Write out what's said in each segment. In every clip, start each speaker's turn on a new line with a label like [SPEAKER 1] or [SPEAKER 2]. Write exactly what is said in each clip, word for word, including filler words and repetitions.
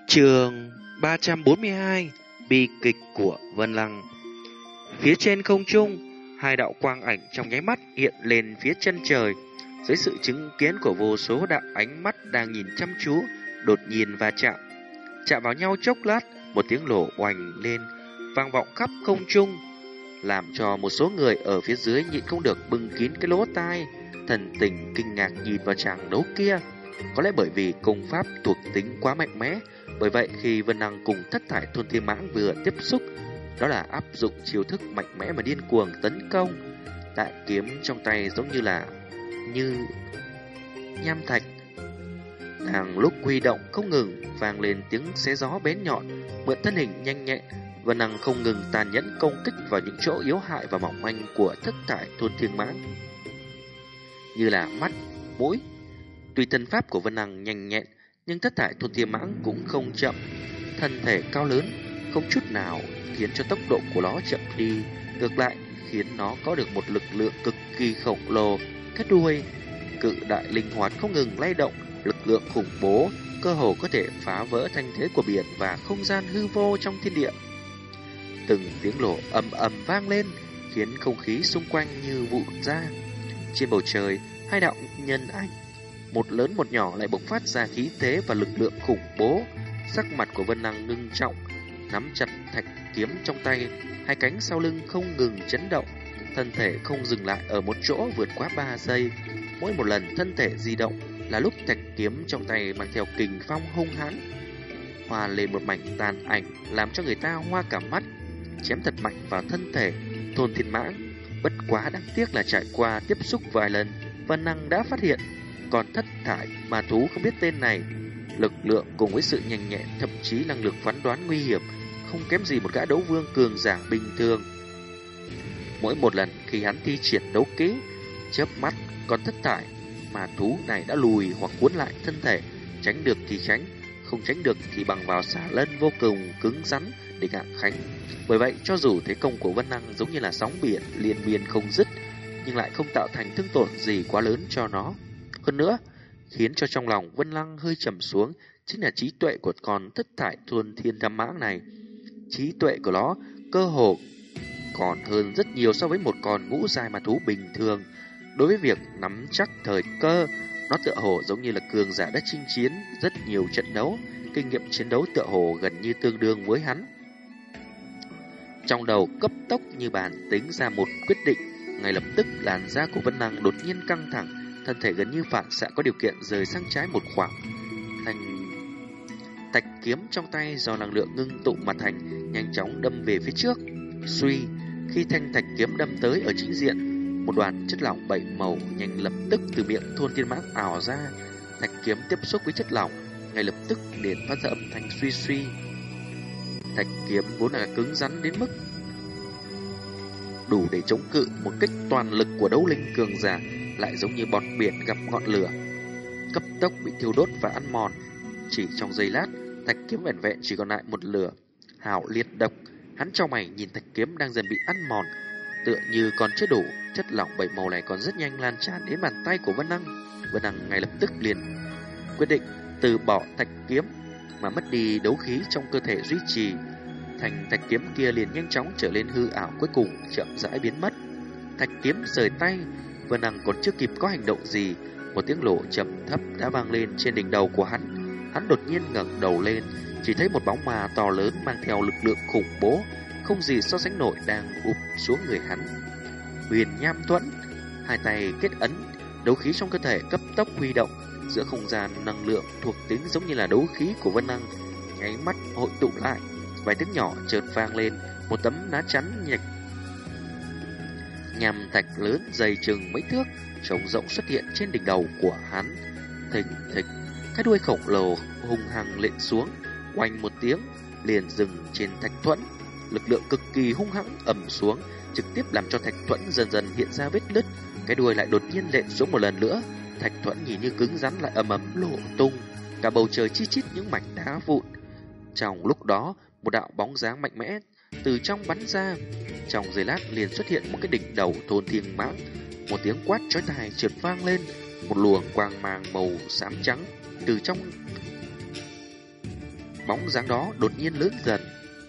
[SPEAKER 1] Chương ba trăm bốn mươi hai. Bi kịch của Vân Lăng. Phía trên không trung, hai đạo quang ảnh trong nháy mắt hiện lên phía chân trời. Dưới sự chứng kiến của vô số đạo ánh mắt đang nhìn chăm chú, đột nhiên va chạm. Chạm vào nhau chốc lát, một tiếng nổ oành lên, vang vọng khắp không trung, làm cho một số người ở phía dưới nhịn không được bưng kín cái lỗ tai, thần tình kinh ngạc nhìn vào tràng đấu kia. Có lẽ bởi vì công pháp thuộc tính quá mạnh mẽ, bởi vậy khi Vân Năng cùng Thất Thải Thôn Thiên Mãng vừa tiếp xúc, đó là áp dụng chiêu thức mạnh mẽ mà điên cuồng tấn công. Đại kiếm trong tay giống như là như nham thạch, đang lúc huy động không ngừng vang lên tiếng xé gió bén nhọn. Mượn thân hình nhanh nhẹn, Vân Năng không ngừng tàn nhẫn công kích vào những chỗ yếu hại và mỏng manh của Thất Thải Thôn Thiên Mãng, như là mắt, mũi. Tuy thân pháp của Vân Năng nhanh nhẹn, nhưng Thất Thải Thôn Thiên Mãng cũng không chậm. Thân thể cao lớn, không chút nào khiến cho tốc độ của nó chậm đi, ngược lại khiến nó có được một lực lượng cực kỳ khổng lồ. Cái đuôi cự đại linh hoạt không ngừng lay động, lực lượng khủng bố cơ hồ có thể phá vỡ thanh thế của biển và không gian hư vô trong thiên địa. Từng tiếng nổ ầm ầm vang lên, khiến không khí xung quanh như vụn ra. Trên bầu trời, hai đạo nhân ảnh, một lớn một nhỏ, lại bộc phát ra khí thế và lực lượng khủng bố. Sắc mặt của Vân Năng ngưng trọng, nắm chặt thạch kiếm trong tay, hai cánh sau lưng không ngừng chấn động, thân thể không dừng lại ở một chỗ vượt quá ba giây. Mỗi một lần thân thể di động là lúc thạch kiếm trong tay mang theo kình phong hung hãn, hòa lên một mảnh tàn ảnh, làm cho người ta hoa cả mắt. Chém thật mạnh vào thân thể Thôn Thiên Mãng. Bất quá đáng tiếc là trải qua tiếp xúc vài lần, Vân Năng đã phát hiện còn Thất Thải ma thú không biết tên này, lực lượng cùng với sự nhanh nhẹn, thậm chí năng lực phán đoán nguy hiểm, không kém gì một gã đấu vương cường giả bình thường. Mỗi một lần khi hắn thi triển đấu kỹ, chớp mắt con Thất Thải ma thú này đã lùi hoặc cuốn lại thân thể, tránh được thì tránh, không tránh được thì bằng vào xả lân vô cùng cứng rắn để ngạng khánh. Bởi vậy, cho dù thế công của Vân Năng giống như là sóng biển liên miên không dứt, nhưng lại không tạo thành thương tổn gì quá lớn cho nó. Hơn nữa, khiến cho trong lòng Vân Năng hơi trầm xuống chính là trí tuệ của con Thất Thải Thôn Thiên Mãng này. Trí tuệ của nó cơ hồ còn hơn rất nhiều so với một con ngũ giai ma thú bình thường. Đối với việc nắm chắc thời cơ, nó tựa hồ giống như là cường giả đã chinh chiến rất nhiều trận đấu, kinh nghiệm chiến đấu tựa hồ gần như tương đương với hắn. Trong đầu cấp tốc như bàn tính ra một quyết định, ngay lập tức làn da của Vân Năng đột nhiên căng thẳng, thân thể gần như phản xạ có điều kiện rời sang trái một khoảng. Thành thạch kiếm trong tay do năng lượng ngưng tụ mà thành, nhanh chóng đâm về phía trước. Suy, khi thanh thạch kiếm đâm tới ở chính diện, một đoàn chất lỏng bảy màu nhanh lập tức từ miệng Thôn Thiên Mãng ảo ra. Thạch kiếm tiếp xúc với chất lỏng, ngay lập tức liền phát ra âm thanh suy suy. Thạch kiếm vốn là cứng rắn đến mức đủ để chống cự một kích toàn lực của đấu linh cường giả, lại giống như bọt biển gặp ngọn lửa, cấp tốc bị thiêu đốt và ăn mòn. Chỉ trong giây lát, thạch kiếm vẻn vẹn chỉ còn lại một lửa hào liệt độc. Hắn trong mày nhìn thạch kiếm đang dần bị ăn mòn, tựa như còn chưa đủ, chất lỏng bảy màu này còn rất nhanh lan tràn đến bàn tay của Vân Năng. Vân Năng ngay lập tức liền quyết định từ bỏ thạch kiếm, mà mất đi đấu khí trong cơ thể duy trì. Thành thạch kiếm kia liền nhanh chóng trở lên hư ảo, cuối cùng chậm rãi biến mất. Thạch kiếm rời tay, Vân Năng còn chưa kịp có hành động gì, một tiếng nổ trầm thấp đã vang lên trên đỉnh đầu của hắn. Hắn đột nhiên ngẩng đầu lên, chỉ thấy một bóng ma to lớn mang theo lực lượng khủng bố, không gì so sánh nổi, đang ụp xuống người hắn. Huyền Nham Thuẫn, hai tay kết ấn, đấu khí trong cơ thể cấp tốc huy động, giữa không gian năng lượng thuộc tính giống như là đấu khí của Vân Năng nháy mắt hội tụ lại. Vài tiếng nhỏ chợt vang lên, một tấm lá chắn nhạch nhằm thạch lớn dày chừng mấy thước trống rỗng xuất hiện trên đỉnh đầu của hắn. Thình thịch, cái đuôi khổng lồ hung hăng lện xuống, oanh một tiếng liền dừng trên thạch thuẫn. Lực lượng cực kỳ hung hãng ầm xuống, trực tiếp làm cho thạch thuẫn dần dần hiện ra vết nứt. Cái đuôi lại đột nhiên lện xuống một lần nữa, thạch thuẫn nhìn như cứng rắn lại ầm ầm nổ tung, cả bầu trời chi chít những mảnh đá vụn. Trong lúc đó, một đạo bóng dáng mạnh mẽ từ trong bắn ra, trong giây lát liền xuất hiện một cái đỉnh đầu Thôn Thiên Mãng. Một tiếng quát chói tai chợt vang lên, một luồng quang mang màu xám trắng từ trong bóng dáng đó đột nhiên lớn dần.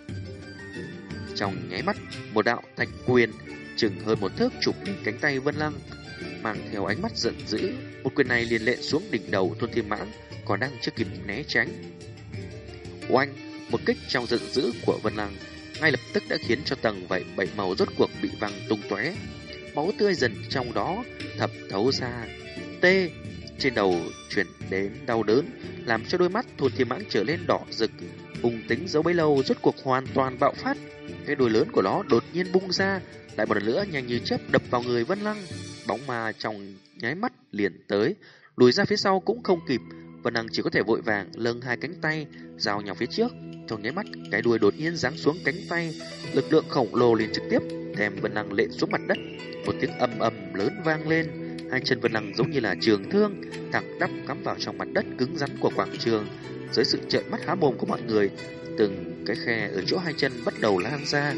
[SPEAKER 1] Trong nháy mắt, một đạo thạch quyền chừng hơn một thước chụp lên cánh tay Vân Lăng, mang theo ánh mắt giận dữ. Một quyền này liền lện xuống đỉnh đầu Thôn Thiên Mãng, còn đang chưa kịp né tránh. Oanh, một kích trong giận dữ của Vân Lăng ngay lập tức đã khiến cho tầng vảy bảy màu rốt cuộc bị văng tung tóe, máu tươi dần trong đó thẩm thấu ra. Tê, trên đầu truyền đến đau đớn, làm cho đôi mắt Thôn Thiên Mãng trở lên đỏ rực. Hung tính giấu bấy lâu rốt cuộc hoàn toàn bạo phát. Cái đuôi lớn của nó đột nhiên bung ra, lại một lần nữa nhanh như chớp đập vào người Vân Lăng. Bóng ma trong nháy mắt liền tới, lùi ra phía sau cũng không kịp. Vân Lăng chỉ có thể vội vàng lâng hai cánh tay giao nhau phía trước. Trong nháy mắt, cái đuôi đột nhiên giáng xuống cánh tay, lực lượng khổng lồ liền trực tiếp đem Vân Lăng lện xuống mặt đất. Một tiếng ầm ầm lớn vang lên, hai chân Vân Lăng giống như là trường thương thẳng đắp cắm vào trong mặt đất cứng rắn của quảng trường. Dưới sự trợn mắt há mồm của mọi người, từng cái khe ở chỗ hai chân bắt đầu lan ra.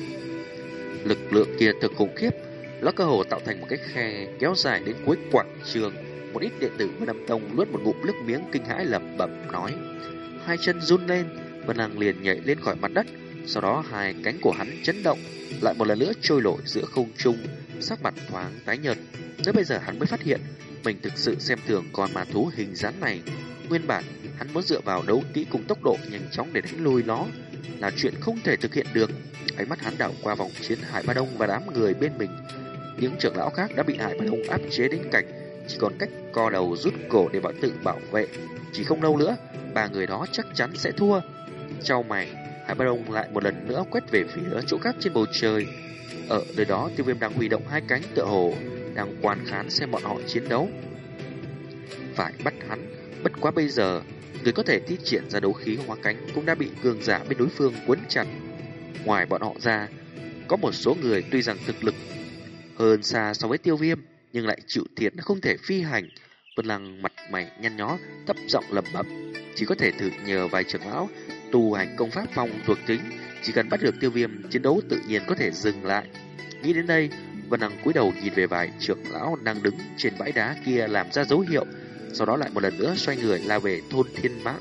[SPEAKER 1] Lực lượng kia thực khủng khiếp, nó cơ hồ tạo thành một cái khe kéo dài đến cuối quảng trường. Một ít đệ tử Vân Nam Tông nuốt một ngụm nước miếng kinh hãi lẩm bẩm nói. Hai chân run lên, Vân Lăng liền nhảy lên khỏi mặt đất. Sau đó hai cánh của hắn chấn động, lại một lần nữa trôi nổi giữa không trung, sắc mặt thoáng tái nhợt. Tới bây giờ hắn mới phát hiện mình thực sự xem thường con ma thú hình dáng này. Nguyên bản hắn muốn dựa vào đấu kỹ cùng tốc độ nhanh chóng để đánh lui nó là chuyện không thể thực hiện được. Ánh mắt hắn đảo qua vòng chiến Hải Ba Đông và đám người bên mình. Những trưởng lão khác đã bị Hải Ba Đông áp chế đến cảnh chỉ còn cách co đầu rút cổ để bảo tự bảo vệ. Chỉ không lâu nữa, ba người đó chắc chắn sẽ thua. Chau mày, Hải Ba Đông lại một lần nữa quét về phía chỗ khác trên bầu trời. Ở nơi đó, Tiêu Viêm đang huy động hai cánh tựa hồ đang quan khán xem bọn họ chiến đấu. Phải bắt hắn, bất quá bây giờ người có thể thi triển ra đấu khí hóa cánh cũng đã bị cường giả bên đối phương quấn chặt. Ngoài bọn họ ra, có một số người tuy rằng thực lực hơn xa so với Tiêu Viêm, nhưng lại chịu thiệt không thể phi hành. Vân Lăng mặt mày nhăn nhó, thấp giọng lẩm bẩm, chỉ có thể thử nhờ vài trưởng lão tu hành công pháp phong thuộc tính, chỉ cần bắt được Tiêu Viêm, chiến đấu tự nhiên có thể dừng lại. Nghĩ đến đây, Vân Lăng cúi đầu nhìn về vài trưởng lão đang đứng trên bãi đá kia làm ra dấu hiệu, sau đó lại một lần nữa xoay người lao về Thôn Thiên Mãng.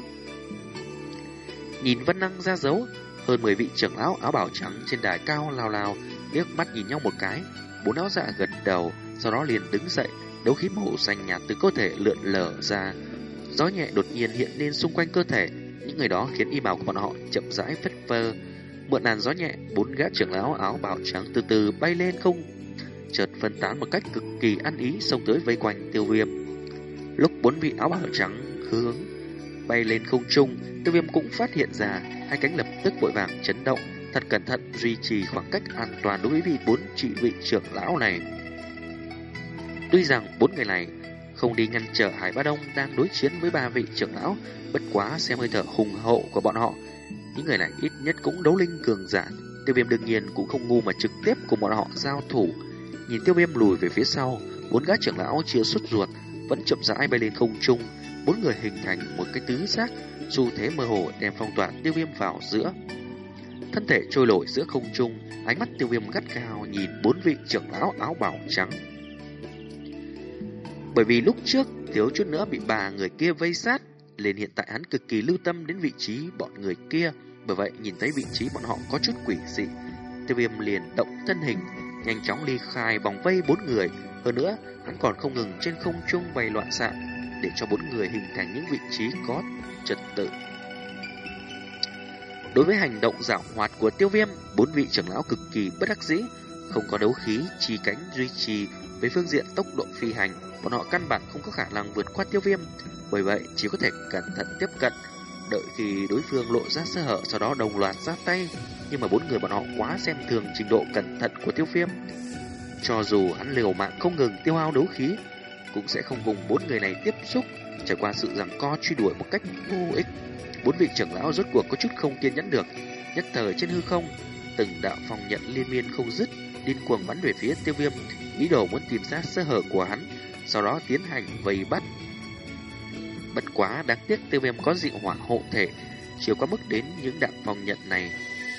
[SPEAKER 1] Nhìn Vân Lăng ra dấu, hơn mười vị trưởng lão áo bào trắng trên đài cao lao lao liếc mắt nhìn nhau một cái. Bốn áo dạ gật đầu, sau đó liền đứng dậy, đấu khí màu xanh nhạt từ cơ thể lượn lờ ra. Gió nhẹ đột nhiên hiện lên xung quanh cơ thể những người đó, khiến y bào của bọn họ chậm rãi phất phơ. Mượn làn gió nhẹ, bốn gã trưởng lão áo bào trắng từ từ bay lên không, chợt phân tán một cách cực kỳ ăn ý xông tới vây quanh Tiêu Viêm. Lúc bốn vị áo bào trắng hướng bay lên không trung, Tiêu Viêm cũng phát hiện ra, hai cánh lập tức vội vàng chấn động, thật cẩn thận duy trì khoảng cách an toàn đối với vị bốn trị vị trưởng lão này. Tuy rằng bốn người này không đi ngăn trở Hải Ba Đông đang đối chiến với ba vị trưởng lão, bất quá xem hơi thở hùng hậu của bọn họ, những người này ít nhất cũng đấu linh cường giả. Tiêu Viêm đương nhiên cũng không ngu mà trực tiếp cùng bọn họ giao thủ. Nhìn Tiêu Viêm lùi về phía sau, bốn gã trưởng lão chưa xuất ruột vẫn chậm rãi bay lên không trung, bốn người hình thành một cái tứ giác, xu thế mơ hồ đem phong tỏa Tiêu Viêm vào giữa. Thân thể trôi nổi giữa không trung, ánh mắt Tiêu Viêm gắt gao nhìn bốn vị trưởng lão áo bào trắng. Bởi vì lúc trước thiếu chút nữa bị ba người kia vây sát, nên hiện tại hắn cực kỳ lưu tâm đến vị trí bọn người kia. Bởi vậy nhìn thấy vị trí bọn họ có chút quỷ dị, Tiêu Viêm liền động thân hình, nhanh chóng ly khai vòng vây bốn người. Hơn nữa, hắn còn không ngừng trên không trung bay loạn xạ, để cho bốn người hình thành những vị trí có trật tự. Đối với hành động giảo hoạt của Tiêu Viêm, bốn vị trưởng lão cực kỳ bất đắc dĩ, không có đấu khí chi cánh duy trì. Về phương diện tốc độ phi hành, bọn họ căn bản không có khả năng vượt qua Tiêu Viêm, bởi vậy chỉ có thể cẩn thận tiếp cận, đợi khi đối phương lộ ra sơ hở, sau đó đồng loạt ra tay. Nhưng mà bốn người bọn họ quá xem thường trình độ cẩn thận của Tiêu Viêm, cho dù hắn liều mạng không ngừng tiêu hao đấu khí, cũng sẽ không cùng bốn người này tiếp xúc. Trải qua sự giằng co truy đuổi một cách vô ích, bốn vị trưởng lão rốt cuộc có chút không kiên nhẫn được, nhất thời trên hư không, từng đạo phong nhận liên miên không dứt, điên cuồng bắn về phía Tiêu Viêm, ý đồ muốn tìm ra sơ hở của hắn, sau đó tiến hành vây bắt. Bất quá đáng tiếc Tiêu Viêm có dị hỏa hộ thể, chưa quá mức đến những đạn phong nhận này.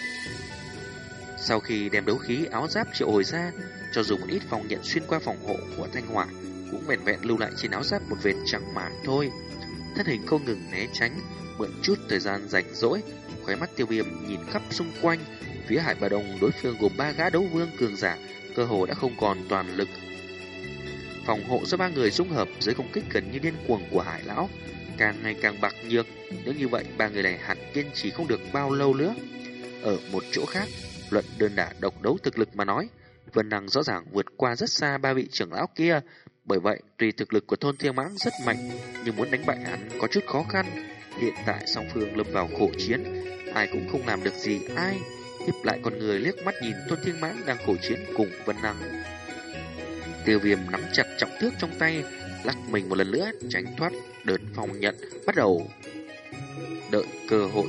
[SPEAKER 1] Sau khi đem đấu khí áo giáp triệu hồi ra, cho dù một ít phong nhận xuyên qua phòng hộ của thanh hỏa, cũng vẹn vẹn lưu lại trên áo giáp một vệt chẳng màn thôi. thân hình không ngừng né tránh, mượn chút thời gian rảnh rỗi. Khóe mắt Tiêu Viêm nhìn khắp xung quanh, phía Hải Ba Đông đối phương gồm ba gã đấu vương cường giả, cơ hồ đã không còn toàn lực phòng hộ do ba người dung hợp dưới công kích gần như điên cuồng của Hải lão, càng ngày càng bạc nhược. Nếu như vậy, ba người này hẳn kiên trì không được bao lâu nữa. Ở một chỗ khác, luận đơn đả độc đấu thực lực mà nói, Vân Năng rõ ràng vượt qua rất xa ba vị trưởng lão kia. Bởi vậy, tuy thực lực của Thôn Thiên Mãng rất mạnh, nhưng muốn đánh bại hắn có chút khó khăn. Hiện tại song phương lâm vào khổ chiến, ai cũng không làm được gì ai. Tiếp lại con người liếc mắt nhìn Thôn Thiên Mãng đang khổ chiến cùng Vân Năng. Tiêu Viêm nắm chặt trọng thước trong tay, lắc mình một lần nữa tránh thoát đợt phòng nhận, bắt đầu đợi cơ hội.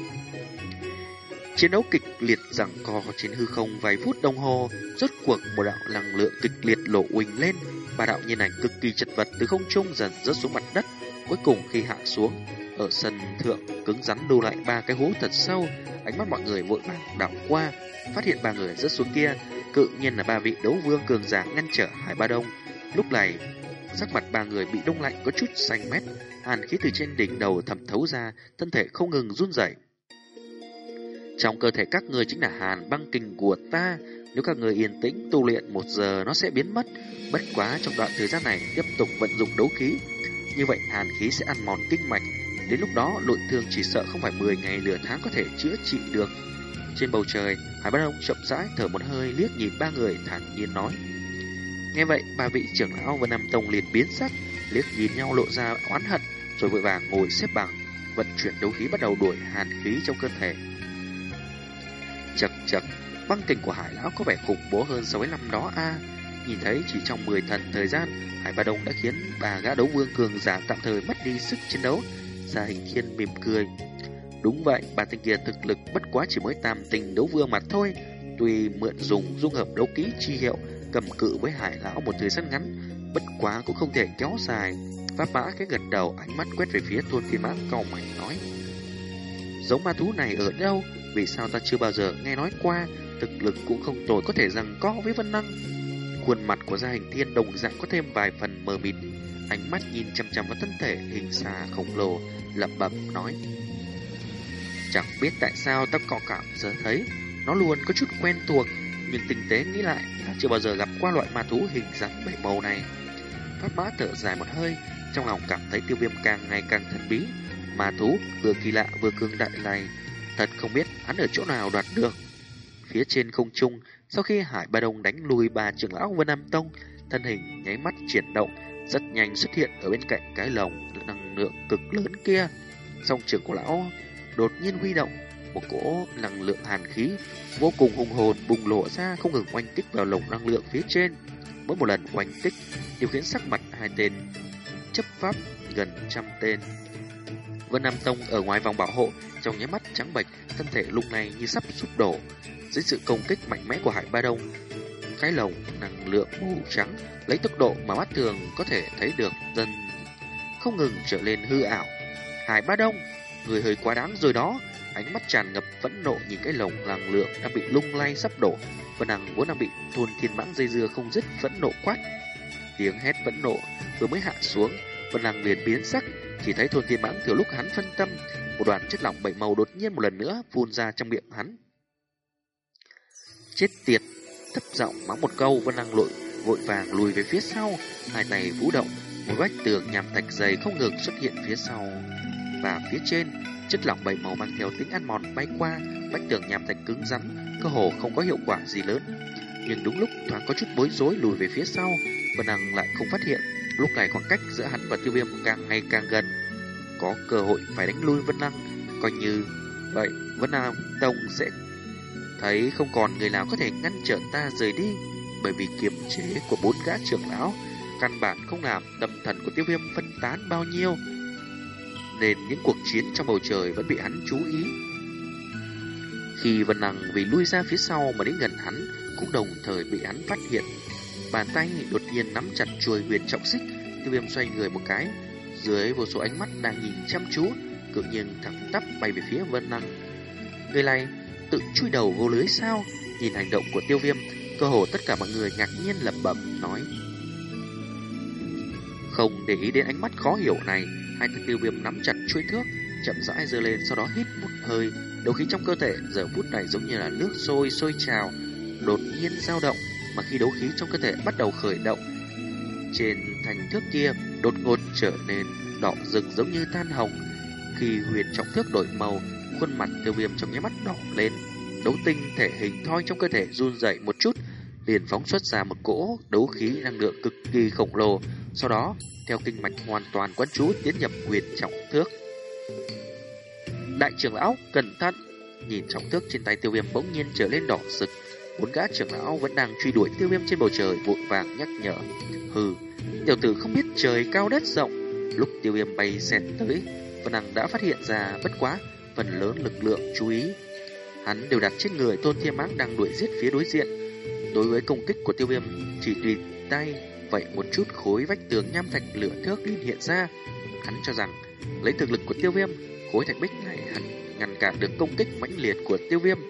[SPEAKER 1] Chiến đấu kịch liệt giằng co trên hư không vài phút đồng hồ, rốt cuộc một đạo năng lượng kịch liệt lộ uỳnh lên, ba đạo nhân ảnh cực kỳ chật vật từ không trung dần rớt xuống mặt đất. Cuối cùng khi hạ xuống ở sân thượng, cứng rắn lưu lại ba cái hố thật sâu. Ánh mắt mọi người vội vàng đảo qua, phát hiện ba người rớt xuống kia cự nhiên là ba vị đấu vương cường giả ngăn trở Hải Ba Đông. Lúc này sắc mặt ba người bị đông lạnh có chút xanh mét, hàn khí từ trên đỉnh đầu thẩm thấu ra, thân thể không ngừng run rẩy. Trong cơ thể các người chính là hàn băng kình của ta, nếu các người yên tĩnh tu luyện một giờ nó sẽ biến mất. Bất quá trong đoạn thời gian này tiếp tục vận dụng đấu khí, như vậy hàn khí sẽ ăn mòn kinh mạch, đến lúc đó nội thương chỉ sợ không phải mười ngày nửa tháng có thể chữa trị được. Trên bầu trời, Hải Bá Đông chậm rãi thở một hơi, liếc nhìn ba người thản nhiên nói. Nghe vậy, ba vị trưởng lão Vân Nam Tông liền biến sắc, liếc nhìn nhau lộ ra oán hận, rồi vội vàng ngồi xếp bằng, vận chuyển đấu khí bắt đầu đuổi hàn khí trong cơ thể. Chậc chậc, băng kình của Hải lão có vẻ khủng bố hơn so với năm đó a. À, nhìn thấy chỉ trong mười thần thời gian, Hải Bá Đông đã khiến ba gã đấu vương cường giả tạm thời mất đi sức chiến đấu. Gia Hình Thiên mỉm cười. Đúng vậy, ba tên kia thực lực bất quá chỉ mới tam tình đấu vương mà thôi. Tuy mượn dùng dung hợp đấu kỹ chi hiệu, cầm cự với Hải lão một thời gian ngắn, bất quá cũng không thể kéo dài. Pháp Mã cái gật đầu, ánh mắt quét về phía Thôn Thiên Mãng cau mày nói: giống ma thú này ở đâu? Vì sao ta chưa bao giờ nghe nói qua? Thực lực cũng không tồi, có thể giằng co với Vân Năng. Khuôn mặt của Gia Hình Thiên đồng dạng có thêm vài phần mờ mịt, ánh mắt nhìn chằm chằm vào thân thể hình xà khổng lồ, lẩm bẩm nói: chẳng biết tại sao ta có cảm giác thấy nó luôn có chút quen thuộc, nhưng tinh tế nghĩ lại, ta chưa bao giờ gặp qua loại ma thú hình dáng bảy màu này. Pháp Mã thở dài một hơi, trong lòng cảm thấy Tiêu Viêm càng ngày càng thần bí. Ma thú vừa kỳ lạ vừa cường đại này, thật không biết hắn ở chỗ nào đoạt được. Phía trên không trung, sau khi Hải Ba Đông đánh lùi ba trưởng lão Vân Nam Tông, thân hình nháy mắt chuyển động, rất nhanh xuất hiện ở bên cạnh cái lồng năng lượng cực lớn kia. Song trưởng của lão đột nhiên huy động, một cỗ năng lượng hàn khí vô cùng hùng hồn bùng lộ ra, không ngừng oanh kích vào lồng năng lượng phía trên. Mỗi một lần oanh kích đều khiến sắc mặt hai tên chấp pháp gần trăm tên Vân Nam Tông ở ngoài vòng bảo hộ trong nháy mắt trắng bệch, thân thể lúc này như sắp sụp đổ dưới sự công kích mạnh mẽ của Hải Ba Đông. Cái lồng năng lượng màu trắng lấy tốc độ mà mắt thường có thể thấy được dần không ngừng trở lên hư ảo. Hải Ba Đông, người hơi quá đáng rồi đó. Ánh mắt tràn ngập phẫn nộ nhìn cái lồng năng lượng đang bị lung lay sắp đổ. Vân Năng vốn đang bị Thôn Thiên Mãng dây dưa không dứt, phẫn nộ quát. Tiếng hét phẫn nộ vừa mới hạ xuống, Vân Năng liền biến sắc, chỉ thấy Thôn Thiên Mãng thừa lúc hắn phân tâm, một đoàn chất lỏng bảy màu đột nhiên một lần nữa phun ra trong miệng hắn. Chết tiệt! Thấp giọng mắng một câu, Vân Năng lội vội vàng lùi về phía sau, hai tay vũ động, một vách tường nham thạch dày không ngừng xuất hiện phía sau và phía trên. Chất lỏng bảy màu mang theo tính ăn mòn bay qua, vách tường nham thạch cứng rắn, cơ hồ không có hiệu quả gì lớn. Nhưng đúng lúc thoáng có chút bối rối lùi về phía sau, Vân Năng lại không phát hiện. Lúc này khoảng cách giữa hắn và Tiêu Viêm càng ngày càng gần, có cơ hội phải đánh lui Vân Năng. Coi như vậy, Vân Nam Tông sẽ thấy không còn người nào có thể ngăn trở ta rời đi, bởi vì kiềm chế của bốn gã trưởng lão căn bản không làm tâm thần của Tiêu Viêm phân tán bao nhiêu, nên những cuộc chiến trong bầu trời vẫn bị hắn chú ý. Khi Vân Năng vì lui ra phía sau mà đến gần hắn, cũng đồng thời bị hắn phát hiện. Bàn tay đột nhiên nắm chặt chuôi huyền trọng xích. Tiêu Viêm xoay người một cái, dưới vô số ánh mắt đang nhìn chăm chú, tự nhiên thẳng tắp bay về phía Vân Năng. Người này tự chui đầu vô lưới sao? Nhìn hành động của Tiêu Viêm, cơ hồ tất cả mọi người ngạc nhiên lẩm bẩm nói. Không để ý đến ánh mắt khó hiểu này, Hai tay Tiêu Viêm nắm chặt chuôi thước, chậm rãi giơ lên, sau đó hít một hơi. Đấu khí trong cơ thể giờ phút này giống như là nước sôi sôi trào, đột nhiên dao động. Mà khi đấu khí trong cơ thể bắt đầu khởi động, trên thành thước kia đột ngột trở nên đỏ rực giống như than hồng. Khi huyền trọng thước đổi màu, khuôn mặt Tiêu Viêm trong nháy mắt đỏ lên. Đấu tinh thể hình thoi trong cơ thể run rẩy một chút, liền phóng xuất ra một cỗ đấu khí năng lượng cực kỳ khổng lồ. Sau đó, theo kinh mạch hoàn toàn quán chú tiến nhập huyền trọng thước. Đại trưởng lão, cẩn thận! Nhìn trọng thước trên tay Tiêu Viêm bỗng nhiên trở lên đỏ rực. Bốn gã trưởng lão vẫn đang truy đuổi Tiêu Viêm trên bầu trời, vội vàng nhắc nhở. Hừ, tiểu tử không biết trời cao đất rộng. Lúc Tiêu Viêm bay xẹt tới, Vân Đằng đã phát hiện ra, bất quá phần lớn lực lượng chú ý hắn đều đặt trên người Tôn Thiên Mãng đang đuổi giết phía đối diện. Đối với công kích của Tiêu Viêm, chỉ tùy tay vậy một chút khối vách tường nham thạch lửa thước liên hiện ra. Hắn cho rằng lấy thực lực của Tiêu Viêm, khối thạch bích này hẳn ngăn cản được công kích mãnh liệt của Tiêu Viêm.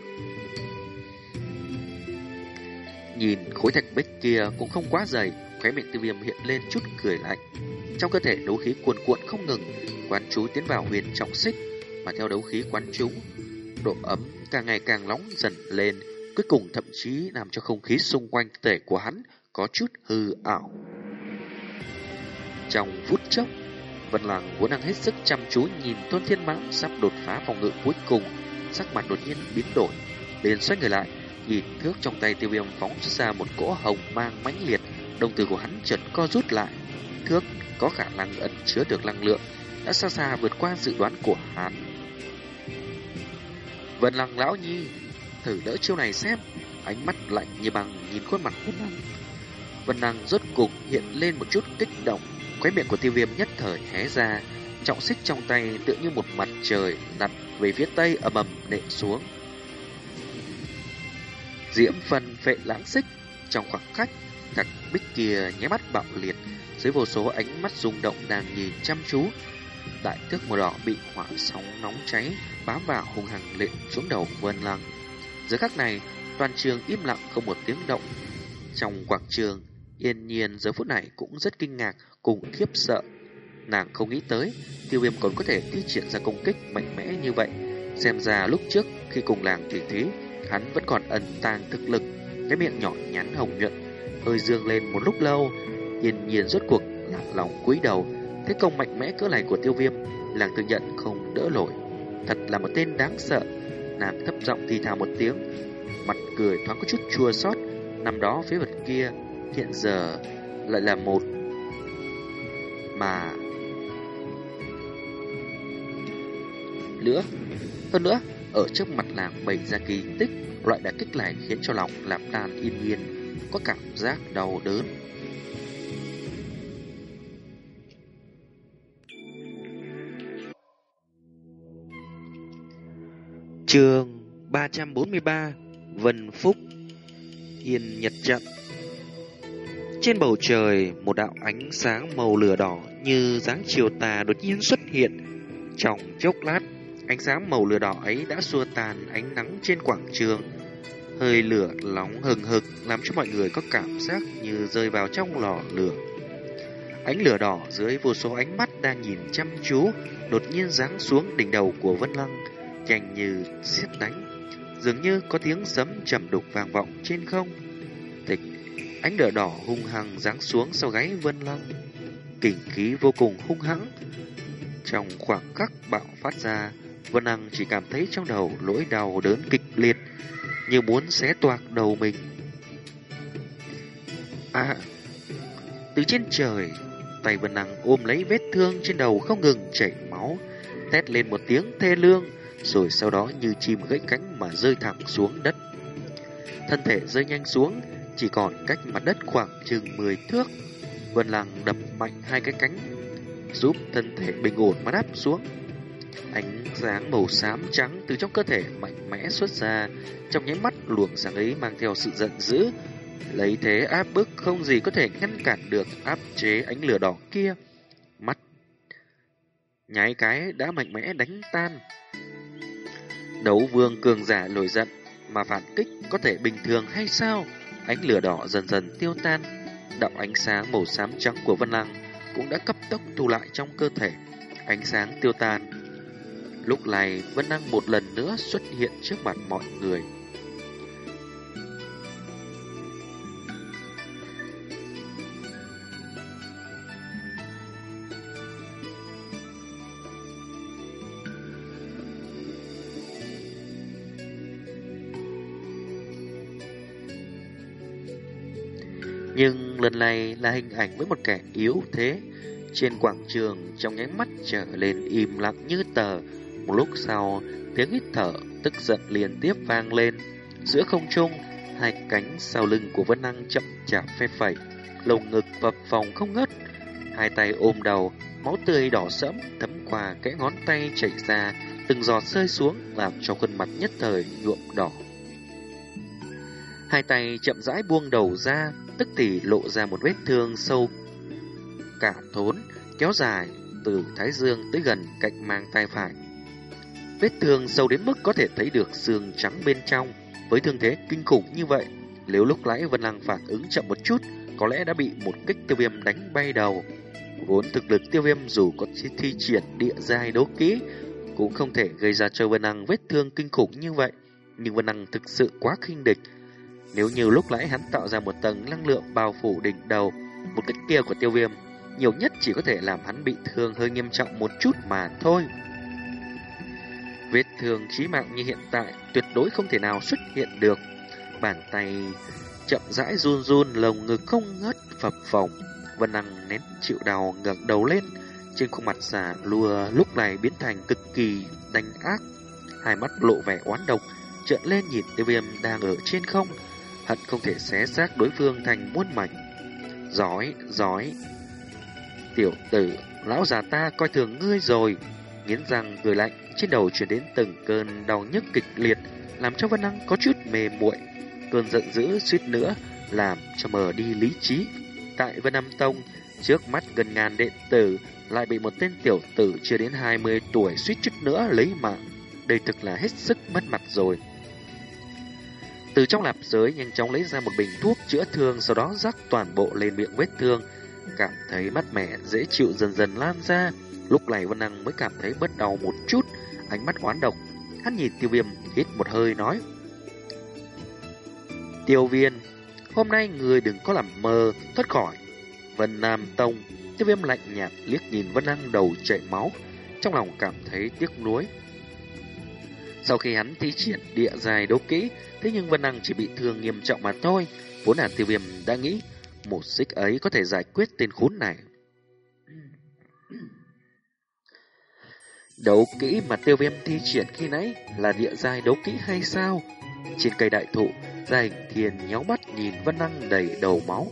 [SPEAKER 1] Nhìn khối thạch bích kia cũng không quá dày, khóe miệng Tiêu Viêm hiện lên chút cười lạnh. Trong cơ thể đấu khí cuồn cuộn không ngừng, quán chú tiến vào huyền trọng xích, mà theo đấu khí quán chú, độ ấm càng ngày càng nóng dần lên, cuối cùng thậm chí làm cho không khí xung quanh cơ thể của hắn có chút hư ảo. Trong phút chốc, Vân Lăng vốn đang hết sức chăm chú nhìn Tôn Thiên Mãng sắp đột phá phòng ngự cuối cùng, sắc mặt đột nhiên biến đổi, liền xoay người lại, nhìn thước trong tay Tiêu Viêm phóng xuất ra một cỗ hồng mang mãnh liệt, đồng tử của hắn chợt co rút lại. Thước có khả năng ẩn chứa được năng lượng đã xa xa vượt qua dự đoán của hắn. Vân Lăng lão nhi, thử đỡ chiêu này xem. Ánh mắt lạnh như băng nhìn khuôn mặt Vân Lăng. Vân Lăng rốt cục hiện lên một chút kích động, khóe miệng của Tiêu Viêm nhất thời hé ra, trọng xích trong tay tựa như một mặt trời đặt về phía tây ầm ầm nện xuống. Diễm phần phệ lãng xích. Trong khoảng khắc, các bích kia nháy mắt bạo liệt, dưới vô số ánh mắt rung động đang nhìn chăm chú. Đại thước màu đỏ bị hỏa sóng nóng cháy bám vào hung hăng lện xuống đầu Vân Lăng. Giờ khắc này, toàn trường im lặng không một tiếng động. Trong quảng trường, Yên Nhiên giờ phút này cũng rất kinh ngạc cùng khiếp sợ. Nàng không nghĩ tới Tiêu Viêm còn có thể thi triển ra công kích mạnh mẽ như vậy. Xem ra lúc trước khi cùng làng tỉ thí, hắn vẫn còn ẩn tàng thực lực. Cái miệng nhỏ nhắn hồng nhuận hơi dương lên một lúc lâu. Yên Nhiên rốt cuộc lạc lòng cúi đầu. Thế công mạnh mẽ cỡ này của Tiêu Viêm, làng tự nhận không đỡ nổi. Thật là một tên đáng sợ. Nàng thấp giọng thì thào một tiếng, mặt cười thoáng có chút chua xót. Năm đó phế vật kia hiện giờ lại là một mà nữa. Hơn nữa, ở trước mặt làng bày ra kỳ tích, loại đả kích này khiến cho lòng Lạp Đan Yên Nhiên có cảm giác đau đớn. Chương ba trăm bốn mươi ba, Vân Phúc Yên Nhật Trận. Trên bầu trời, một đạo ánh sáng màu lửa đỏ như dáng chiều tà đột nhiên xuất hiện. Trong chốc lát, ánh sáng màu lửa đỏ ấy đã xua tan ánh nắng trên quảng trường. Hơi lửa nóng hừng hực làm cho mọi người có cảm giác như rơi vào trong lò lửa. Ánh lửa đỏ dưới vô số ánh mắt đang nhìn chăm chú đột nhiên giáng xuống đỉnh đầu của Vân Lăng, nhanh như sét đánh, dường như có tiếng sấm trầm đục vang vọng trên không. Tịch, ánh lửa đỏ hung hăng giáng xuống sau gáy Vân Lăng, kình khí vô cùng hung hãng. Trong khoảng khắc bạo phát ra, Vân Lăng chỉ cảm thấy trong đầu nỗi đau đớn kịch liệt, như muốn xé toạc đầu mình. À, từ trên trời, tay Vân Lăng ôm lấy vết thương trên đầu không ngừng chảy máu, thét lên một tiếng thê lương, rồi sau đó như chim gãy cánh mà rơi thẳng xuống đất. Thân thể rơi nhanh xuống, chỉ còn cách mặt đất khoảng chừng mười thước. Vân Lăng đập mạnh hai cái cánh, giúp thân thể bình ổn mà đáp xuống. Ánh sáng màu xám trắng từ trong cơ thể mạnh mẽ xuất ra, trong nháy mắt luồng sáng ấy mang theo sự giận dữ, lấy thế áp bức không gì có thể ngăn cản được, áp chế ánh lửa đỏ kia. Mắt nháy cái đã mạnh mẽ đánh tan. Đấu vương cường giả nổi giận mà phản kích có thể bình thường hay sao? Ánh lửa đỏ dần dần tiêu tan, đạo ánh sáng màu xám trắng của Vân Lăng cũng đã cấp tốc thu lại trong cơ thể. ánh sáng tiêu tan. Lúc này Vân Năng một lần nữa xuất hiện trước mặt mọi người. Nhưng lần này là hình ảnh với một kẻ yếu thế. Trên quảng trường trong nháy mắt trở lên im lặng như tờ. Một lúc sau, tiếng hít thở tức giận liên tiếp vang lên. Giữa không trung, hai cánh sau lưng của Vân Năng chậm chạp phe phẩy, lồng ngực phập phồng không ngớt. Hai tay ôm đầu, máu tươi đỏ sẫm thấm qua kẽ ngón tay chảy ra, từng giọt rơi xuống làm cho khuôn mặt nhất thời nhuộm đỏ. Hai tay chậm rãi buông đầu ra, tức thì lộ ra một vết thương sâu cả thốn, kéo dài từ thái dương tới gần cạnh mang tay phải. Vết thương sâu đến mức có thể thấy được xương trắng bên trong. Với thương thế kinh khủng như vậy, nếu lúc nãy Vân Năng phản ứng chậm một chút, có lẽ đã bị một kích tiêu viêm đánh bay đầu. Vốn thực lực tiêu viêm dù có thi triển địa giai đấu kỹ, cũng không thể gây ra cho Vân Năng vết thương kinh khủng như vậy. Nhưng Vân Năng thực sự quá khinh địch. Nếu như lúc nãy hắn tạo ra một tầng năng lượng bao phủ đỉnh đầu, một kích kia của tiêu viêm nhiều nhất chỉ có thể làm hắn bị thương hơi nghiêm trọng một chút mà thôi. Vết thương chí mạng như hiện tại tuyệt đối không thể nào xuất hiện được. Bàn tay chậm rãi run run, lồng ngực không ngớt phập phồng. Vân Năng nén chịu đau ngẩng đầu lên, trên khuôn mặt già lùa lúc này biến thành cực kỳ đanh ác, hai mắt lộ vẻ oán độc, trợn lên nhìn tiêu viêm đang ở trên không, hận không thể xé xác đối phương thành muôn mảnh. Giỏi, giỏi, tiểu tử, lão già ta coi thường ngươi rồi. Nghiến răng cười lạnh, trên đầu truyền đến từng cơn đau nhức kịch liệt, làm cho Vân Năng có chút mê muội. Cơn giận dữ suýt nữa làm cho mờ đi lý trí. Tại Vân Nam Tông, trước mắt gần ngàn đệ tử lại bị một tên tiểu tử chưa đến hai mươi tuổi suýt chút nữa lấy mạng. Đây thực là hết sức mất mặt rồi. Từ trong lạp giới nhanh chóng lấy ra một bình thuốc chữa thương, sau đó rắc toàn bộ lên miệng vết thương. Cảm thấy mát mẻ dễ chịu dần dần lan ra. Lúc này Vân Năng mới cảm thấy bớt đau một chút, ánh mắt oán độc. Hắn nhìn Tiêu Viêm hít một hơi nói: Tiêu Viên, hôm nay người đừng có làm mơ thoát khỏi Vân Nam Tông. Tiêu Viêm lạnh nhạt liếc nhìn Vân Năng đầu chảy máu, trong lòng cảm thấy tiếc nuối. Sau khi hắn thi triển địa giai đấu kỹ, thế nhưng Vân Năng chỉ bị thương nghiêm trọng mà thôi. Vốn là Tiêu Viêm đã nghĩ một xích ấy có thể giải quyết tên khốn này. Đấu kỹ mà Tiêu Viêm thi triển khi nãy là địa giai đấu kỹ hay sao? Trên cây đại thụ, Gia Hình Thiên nhéo mắt nhìn Vân Năng đầy đầu máu,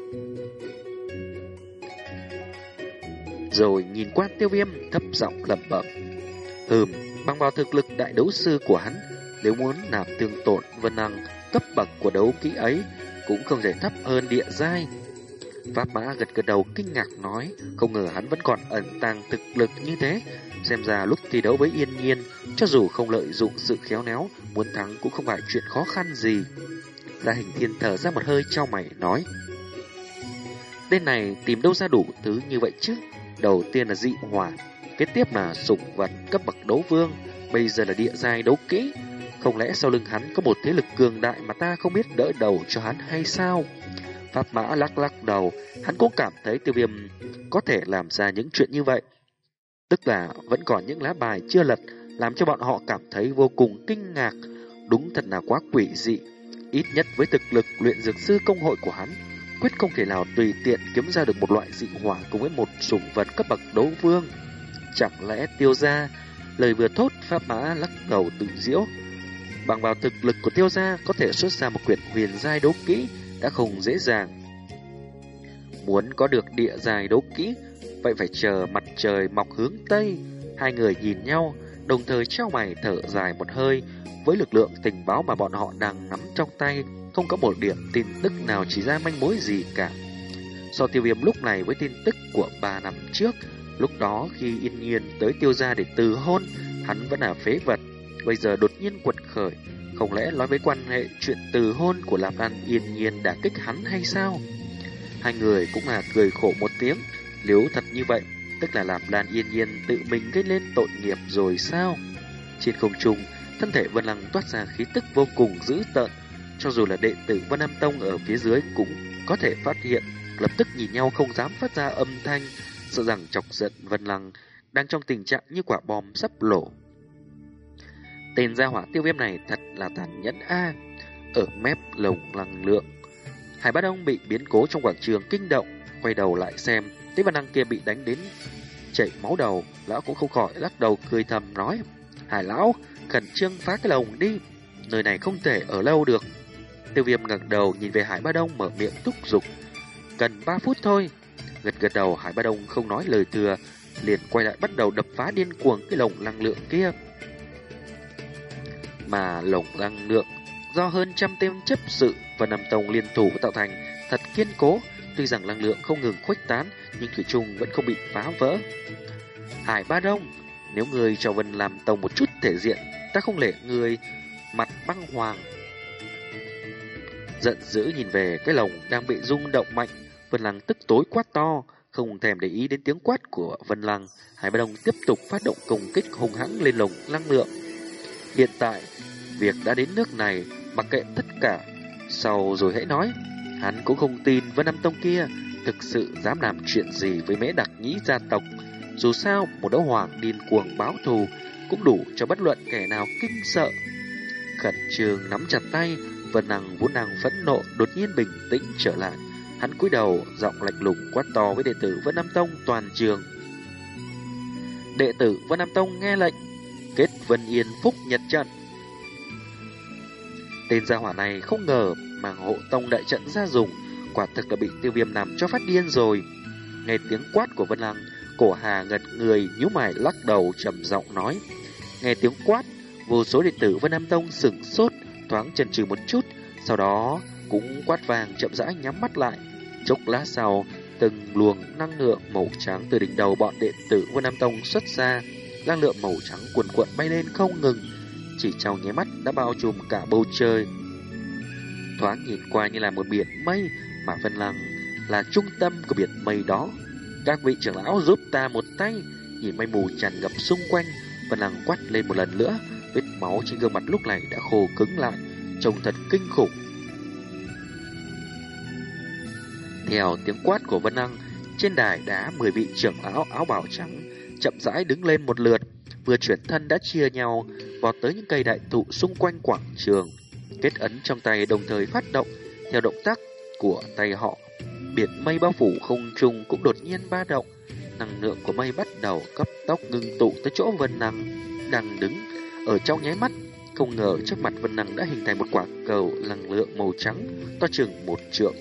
[SPEAKER 1] rồi nhìn qua Tiêu Viêm thấp giọng lẩm bẩm: Hừm, bằng vào thực lực đại đấu sư của hắn, nếu muốn làm thương tổn Vân Năng, cấp bậc của đấu kỹ ấy cũng không thể thấp hơn địa giai. Pháp Mã gật gật đầu kinh ngạc nói, không ngờ hắn vẫn còn ẩn tàng thực lực như thế. Xem ra lúc thi đấu với Yên Nhiên, cho dù không lợi dụng sự khéo léo, muốn thắng cũng không phải chuyện khó khăn gì. Gia Hình Thiên thở ra một hơi trao mày nói: Tên này tìm đâu ra đủ thứ như vậy chứ? Đầu tiên là dị hỏa, kế tiếp là sủng vật cấp bậc đấu vương, bây giờ là địa giai đấu kỹ. Không lẽ sau lưng hắn có một thế lực cường đại mà ta không biết đỡ đầu cho hắn hay sao? Pháp Mã lắc lắc đầu, hắn cũng cảm thấy Tiêu Viêm có thể làm ra những chuyện như vậy. Tức là vẫn còn những lá bài chưa lật, làm cho bọn họ cảm thấy vô cùng kinh ngạc. Đúng thật là quá quỷ dị. Ít nhất với thực lực luyện dược sư công hội của hắn, quyết không thể nào tùy tiện kiếm ra được một loại dị hỏa cùng với một sủng vật cấp bậc đấu vương. Chẳng lẽ Tiêu gia? Lời vừa thốt, Pháp Mã lắc đầu tự giễu. Bằng vào thực lực của Tiêu gia có thể xuất ra một quyển huyền giai đấu kỹ đã không dễ dàng. Muốn có được địa giai đấu kỹ, vậy phải chờ mặt trời mọc hướng Tây. Hai người nhìn nhau, đồng thời trao mày thở dài một hơi. Với lực lượng tình báo mà bọn họ đang nắm trong tay, không có một điểm tin tức nào chỉ ra manh mối gì cả. So Tiêu Viêm lúc này với tin tức của ba năm trước, lúc đó khi Yên Nhiên tới Tiêu gia để từ hôn, hắn vẫn là phế vật. Bây giờ đột nhiên quật khởi, không lẽ nói với quan hệ chuyện từ hôn của Lạp An Yên Nhiên đã kích hắn hay sao? Hai người cũng là cười khổ một tiếng. Nếu thật như vậy, tức là làm Lan Yên Nhiên tự mình gây lên tội nghiệp rồi sao? Trên không trung, thân thể Vân Lăng toát ra khí tức vô cùng dữ tợn, cho dù là đệ tử Vân Nam Tông ở phía dưới cũng có thể phát hiện, lập tức nhìn nhau không dám phát ra âm thanh, sợ rằng chọc giận Vân Lăng đang trong tình trạng như quả bom sắp nổ. Tên gia hỏa Tiêu Viêm này thật là tàn nhẫn a. Ở mép lồng năng lượng, Hải Bá Đông bị biến cố trong quảng trường kinh động, quay đầu lại xem, thấy Vân Lăng kia bị đánh đến chảy máu đầu, lão cũng không khỏi lắc đầu cười thầm nói: Hải lão, khẩn trương phá cái lồng đi, nơi này không thể ở lâu được. Tiêu Viêm ngẩng đầu nhìn về Hải Bá Đông mở miệng thúc giục: cần ba phút thôi. Gật gật đầu, Hải Bá Đông không nói lời thừa, liền quay lại bắt đầu đập phá điên cuồng cái lồng năng lượng kia. Mà lồng năng lượng do hơn trăm tên chấp sự và Nam Tông liên thủ tạo thành thật kiên cố, tuy rằng năng lượng không ngừng khuếch tán nhưng thủy chung vẫn không bị phá vỡ. Hải Bá Đông, nếu người cho Vân làm Tông một chút thể diện, ta không lệ người mặt băng hoàng. Giận dữ nhìn về cái lồng đang bị rung động mạnh, Vân Lăng tức tối quát to, không thèm để ý đến tiếng quát của Vân Lăng. Hải Bá Đông tiếp tục phát động công kích hung hãn lên lồng năng lượng. Hiện tại, việc đã đến nước này, mặc kệ tất cả, sau rồi hãy nói. Hắn cũng không tin Vân Nam Tông kia thực sự dám làm chuyện gì với Mễ Đặc Nhĩ gia tộc. Dù sao, một đấu hoàng điên cuồng báo thù cũng đủ cho bất luận kẻ nào kinh sợ. Khẩn trương nắm chặt tay, Vân Lăng vốn đang phẫn nộ đột nhiên bình tĩnh trở lại. Hắn cúi đầu, giọng lạnh lùng quát to với đệ tử Vân Nam Tông toàn trường. Đệ tử Vân Nam Tông nghe lệnh, kết Vân Yên Phúc Nhật trận. Tên gia hỏa này không ngờ mang hộ tông đại trận ra dùng, quả thực là bị Tiêu Viêm làm cho phát điên rồi. Nghe tiếng quát của Vân Lăng, Cổ Hà ngật người nhíu mày lắc đầu trầm giọng nói. Nghe tiếng quát, vô số đệ tử Vân Nam Tông sửng sốt, thoáng chần chừ một chút, sau đó cũng quát vàng chậm rãi nhắm mắt lại. Chốc lát sau, từng luồng năng lượng màu trắng từ đỉnh đầu bọn đệ tử Vân Nam Tông xuất ra, năng lượng màu trắng cuồn cuộn bay lên không ngừng, chỉ trong nháy mắt đã bao trùm cả bầu trời. Thoáng nhìn qua như là một biển mây, mà Vân Lăng là trung tâm của biển mây đó. Các vị trưởng lão giúp ta một tay. Nhìn mây mù tràn ngập xung quanh, Vân Lăng quát lên một lần nữa, vết máu trên gương mặt lúc này đã khô cứng lại, trông thật kinh khủng. Theo tiếng quát của Vân Lăng, trên đài đá mười vị trưởng lão áo bào trắng chậm rãi đứng lên một lượt, vừa chuyển thân đã chia nhau vọt tới những cây đại thụ xung quanh quảng trường. Kết ấn trong tay đồng thời phát động, theo động tác của tay họ, biển mây bao phủ không trung cũng đột nhiên ba động. Năng lượng của mây bắt đầu cấp tốc ngưng tụ tới chỗ Vân Lăng đang đứng. Ở trong nháy mắt, không ngờ trước mặt Vân Lăng đã hình thành một quả cầu năng lượng màu trắng to chừng một trượng.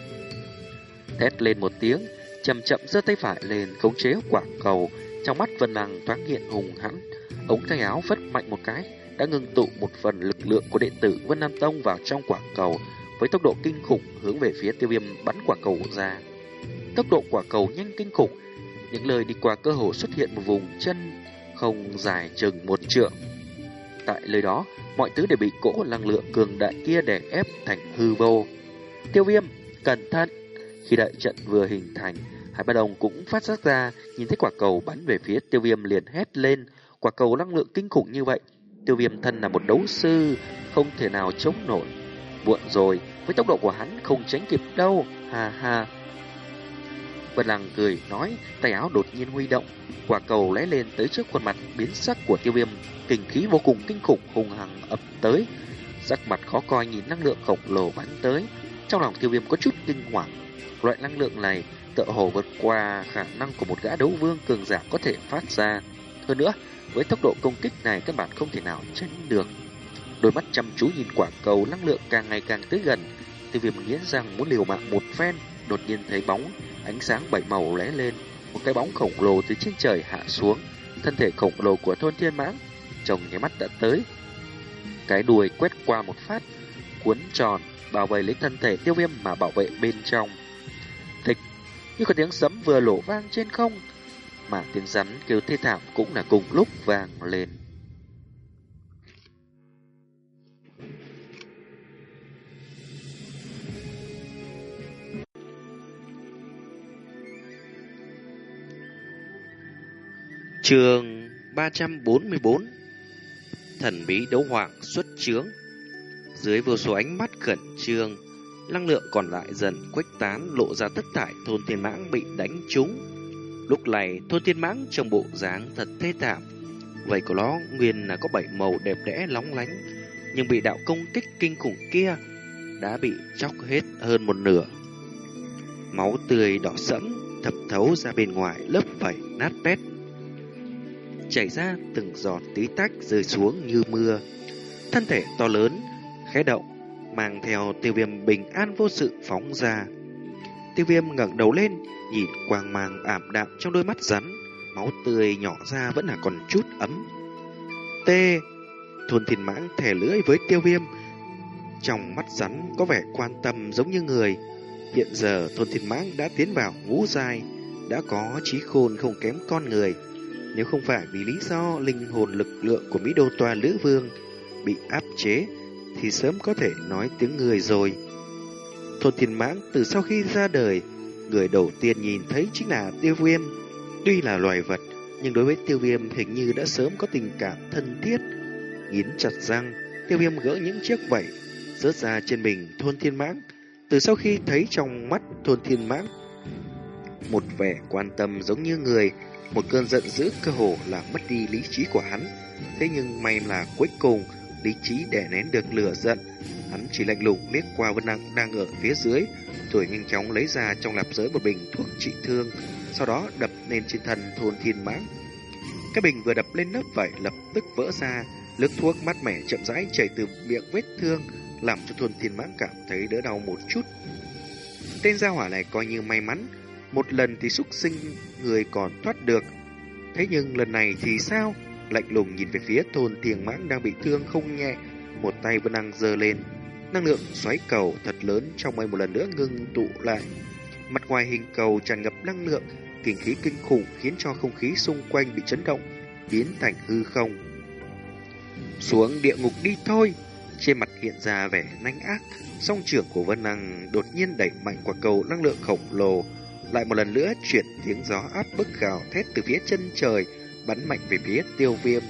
[SPEAKER 1] Thét lên một tiếng, chậm chậm giơ tay phải lên khống chế quả cầu. Trong mắt Vân Lăng thoáng hiện hùng hãn, ống tay áo phất mạnh một cái, đã ngưng tụ một phần lực lượng của đệ tử Vân Nam Tông vào trong quả cầu, với tốc độ kinh khủng hướng về phía Tiêu Viêm bắn quả cầu ra. Tốc độ quả cầu nhanh kinh khủng, những lời đi qua cơ hồ xuất hiện một vùng chân không dài chừng một trượng. Tại nơi đó, mọi thứ đều bị cỗ năng lượng cường đại kia đè ép thành hư vô. Tiêu Viêm, cẩn thận! Khi đại trận vừa hình thành, Hải Bá Đông cũng phát giác ra, nhìn thấy quả cầu bắn về phía Tiêu Viêm liền hét lên. Quả cầu năng lượng kinh khủng như vậy, Tiêu Viêm thân là một đấu sư, không thể nào chống nổi. Muộn rồi, với tốc độ của hắn không tránh kịp đâu, ha ha. Vân Lăng cười nói, tay áo đột nhiên huy động, quả cầu lóe lên tới trước khuôn mặt biến sắc của Tiêu Viêm, kình khí vô cùng kinh khủng hùng hằng ập tới. Sắc mặt khó coi nhìn năng lượng khổng lồ bắn tới, trong lòng Tiêu Viêm có chút kinh hoàng. Loại năng lượng này tựa hồ vượt qua khả năng của một gã đấu vương cường giả có thể phát ra. Hơn nữa, với tốc độ công kích này các bạn không thể nào tránh được. Đôi mắt chăm chú nhìn quả cầu năng lượng càng ngày càng tới gần, Tiêu Viêm nghiến răng muốn liều mạng một phen. Đột nhiên thấy bóng ánh sáng bảy màu lóe lên, một cái bóng khổng lồ từ trên trời hạ xuống. Thân thể khổng lồ của thôn thiên mãng trong nháy mắt đã tới, cái đuôi quét qua một phát, cuốn tròn bảo vệ lấy thân thể Tiêu Viêm mà bảo vệ bên trong. Thịch, như có tiếng sấm vừa nổ vang trên không, mà tiếng rắn kêu thê thảm cũng là cùng lúc vang lên. Chương ba trăm bốn mươi bốn. Thần bí đấu hoàng xuất chướng. Dưới vô số ánh mắt khẩn trương, năng lượng còn lại dần khuếch tán, lộ ra tất thảy thôn thiên mãng bị đánh trúng. Lúc này thôn thiên mãng trong bộ dáng thật thê thảm. Vậy của nó nguyên là có bảy màu đẹp đẽ lóng lánh, nhưng bị đạo công kích kinh khủng kia đã bị chóc hết hơn một nửa. Máu tươi đỏ sẫm thẩm thấu ra bên ngoài lớp vảy nát bét, chảy ra từng giọt tí tách rơi xuống như mưa. Thân thể to lớn khẽ động, mang theo Tiêu Viêm bình an vô sự phóng ra. Tiêu Viêm ngẩng đầu lên, nhìn quang mang ảm đạm trong đôi mắt rắn, máu tươi nhỏ ra vẫn là còn chút ấm. T. Thôn Thiên Mãng thè lưỡi với Tiêu Viêm, trong mắt rắn có vẻ quan tâm giống như người. Hiện giờ Thôn Thiên Mãng đã tiến vào ngũ giai, đã có trí khôn không kém con người. Nếu không phải vì lý do linh hồn lực lượng của Mỹ Đô Toa Lữ Vương bị áp chế, thì sớm có thể nói tiếng người rồi. Thôn Thiên Mãng từ sau khi ra đời, người đầu tiên nhìn thấy chính là Tiêu Viêm. Tuy là loài vật, nhưng đối với Tiêu Viêm hình như đã sớm có tình cảm thân thiết. Nghiến chặt răng, Tiêu Viêm gỡ những chiếc vảy rớt ra trên mình Thôn Thiên Mãng. Từ sau khi thấy trong mắt Thôn Thiên Mãng một vẻ quan tâm giống như người, một cơn giận dữ cơ hồ làm mất đi lý trí của hắn. Thế nhưng may là cuối cùng lý trí đè nén được lửa giận. Hắn chỉ lạnh lùng liếc qua Vân Năng đang ở phía dưới, rồi nhanh chóng lấy ra trong lạp giới một bình thuốc trị thương, sau đó đập lên trên thân Thôn Thiên Mãng. Cái bình vừa đập lên lớp vảy lập tức vỡ ra, nước thuốc mát mẻ chậm rãi chảy từ miệng vết thương, làm cho Thôn Thiên Mãng cảm thấy đỡ đau một chút. Tên gia hỏa này coi như may mắn, một lần thì xúc sinh người còn thoát được. Thế nhưng lần này thì sao? Lạnh lùng nhìn về phía Thôn Thiên Mãng đang bị thương không nhẹ, một tay vẫn đang giơ lên. Năng lượng xoáy cầu thật lớn trong mây một lần nữa ngưng tụ lại. Mặt ngoài hình cầu tràn ngập năng lượng, kinh khí kinh khủng khiến cho không khí xung quanh bị chấn động, biến thành hư không. Xuống địa ngục đi thôi! Trên mặt hiện ra vẻ nanh ác, song trưởng của Vân Năng đột nhiên đẩy mạnh quả cầu năng lượng khổng lồ, lại một lần nữa chuyển tiếng gió áp bức gào thét từ phía chân trời, bắn mạnh về phía Tiêu Viêm.